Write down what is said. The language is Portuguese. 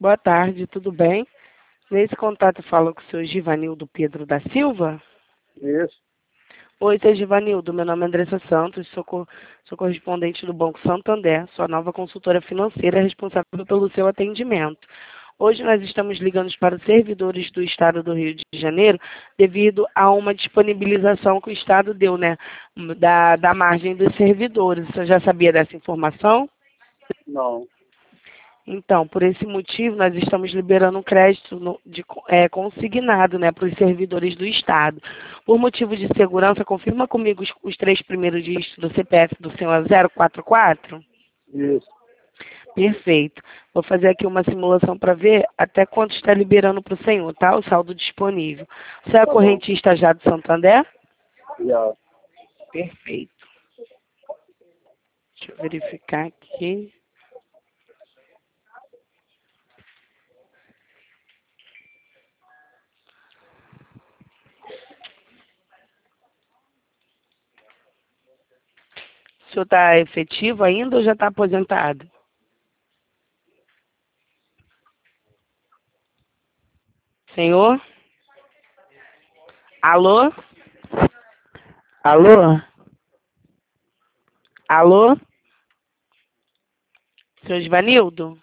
Boa tarde, tudo bem? Nesse contato falo com o senhor Givanildo Pedro da Silva. Isso. Oi, senhor Givanildo, meu nome é Andressa Santos, sou correspondente do Banco Santander, sua nova consultora financeira responsável pelo seu atendimento. Hoje nós estamos ligando para os servidores do Estado do Rio de Janeiro devido a uma disponibilização que o Estado deu, né, da margem dos servidores. Você já sabia dessa informação? Não. Então, por esse motivo, nós estamos liberando um crédito consignado, né, para os servidores do Estado. Por motivo de segurança, confirma comigo os três primeiros dígitos do CPF do senhor 044? Isso. Perfeito. Vou fazer aqui uma simulação para ver até quanto está liberando para o senhor, tá? O saldo disponível. Você é Tá bom. correntista já do Santander? Já. Perfeito. Deixa eu verificar aqui. O senhor está efetivo ainda ou já está aposentado? Senhor? Alô? Alô? Alô? Senhor Givanildo?